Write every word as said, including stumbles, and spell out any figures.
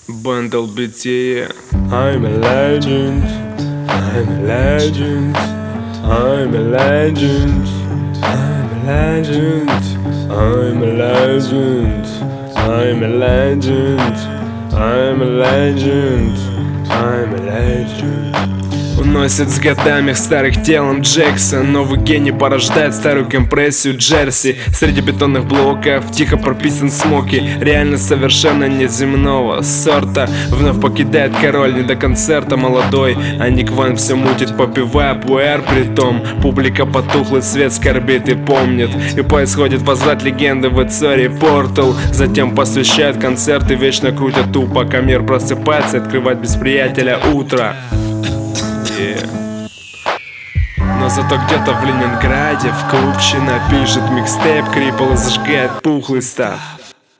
Бандл би ти. I'm a legend, I'm a legend, I'm a legend, I'm a legend, I'm a legend, I'm a legend, I'm a legend, I'm a legend. Уносит с годами старых телом Джексон. Новый гений порождает старую компрессию Джерси. Среди бетонных блоков тихо прописан смоки. Реальность совершенно неземного сорта. Вновь покидает король не до концерта молодой. А Ник Ван все мутит, попивая пуэр. Притом публика потухлый свет скорбит и помнит. И происходит возврат легенды в Эцори Портал. Затем посвящают концерты, вечно крутят тупо, пока мир просыпается и открывает без приятеля утро. Но зато где-то в Ленинграде в клубщина пишет микстейп, Крипл и зажигает пухлый став.